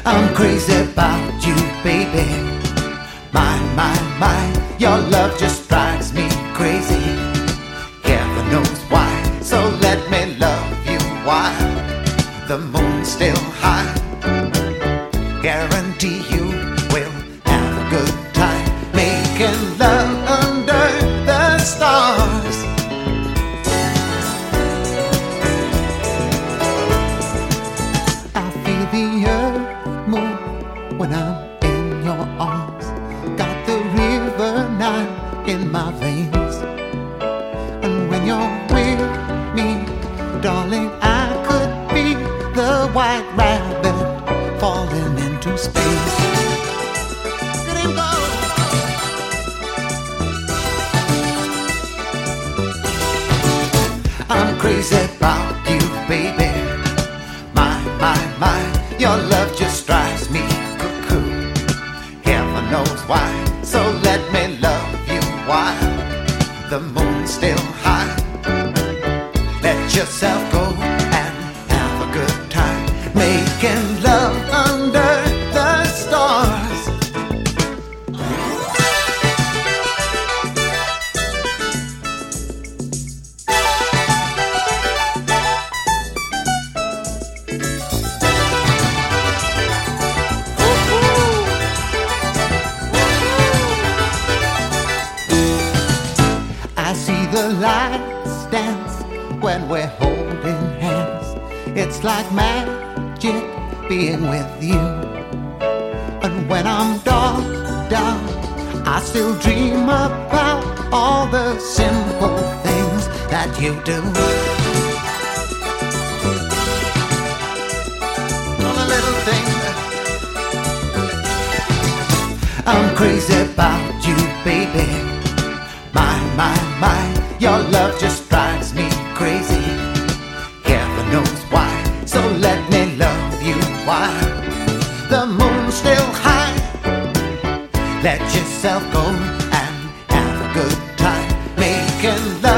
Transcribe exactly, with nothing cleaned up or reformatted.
I'm crazy about you, baby. My, my, my, your love just drives me crazy. Heaven knows why, so let me love you while the moon's still high. Guarantee you will have a good time making love under the stars. I feel the earth move when I'm in your arms. Got the river Nile in my veins. And when you're with me, darling, I could be the white rabbit falling into space. Let him go. I'm crazy about you, baby. My, my, my, your love just drives me cuckoo. Heaven knows why, so let me love you while the moon's still high. Let yourself go and have a good time making love under the stars. I see the lights dance when we're holding hands. It's like magic being with you. And when I'm dark down, I still dream about all the simple things that you do. All the little things. I'm crazy about you, baby. My, my, my, your love just drives me crazy. Heaven knows why, so let me love you while the moon's still high. Let yourself go and have a good time making love